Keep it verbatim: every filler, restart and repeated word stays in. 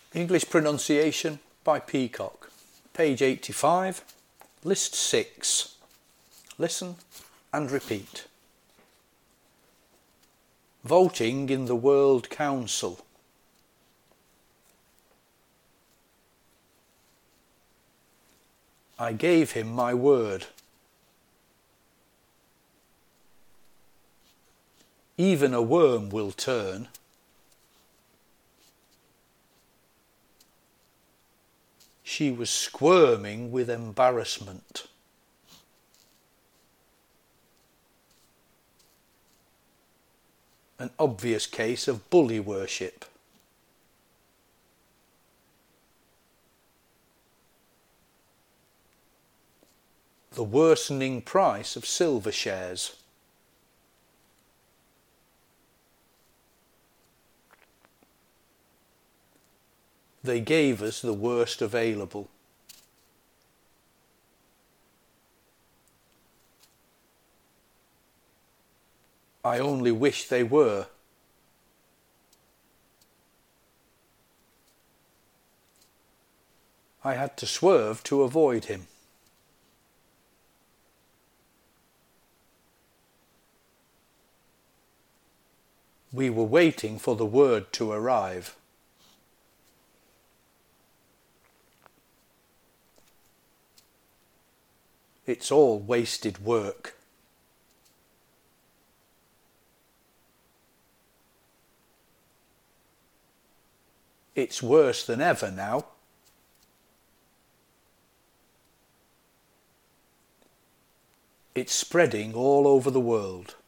English pronunciation by Peacock. Page eighty-five, list six. Listen and repeat. Voting in the World Council. I gave him my word. Even a worm will turn. She was squirming with embarrassment. An obvious case of bully worship. The worsening price of silver shares. They gave us the worst available. I only wish they were. I had to swerve to avoid him. We were waiting for the word to arrive. It's all wasted work. It's worse than ever now. It's spreading all over the world.